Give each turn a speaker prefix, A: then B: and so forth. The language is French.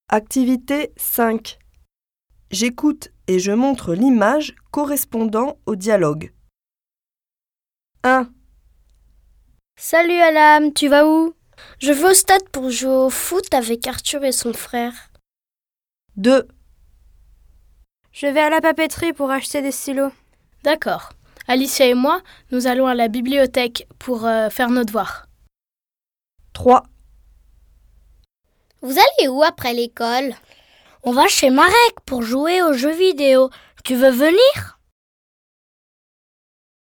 A: Activité 5. J'écoute et je montre l'image correspondant au dialogue. 1,
B: Salut Alam, tu vas où? Je vais au stade pour jouer au foot avec Arthur et son frère.
A: 2,
C: Je vais à la papeterie pour acheter des stylos.
B: D'accord. Alicia et moi, nous allons à la bibliothèque pour faire nos devoirs.
A: 3,
D: Vous allez où après l'école?
B: On va chez Marek pour jouer aux jeux vidéo. Tu veux venir?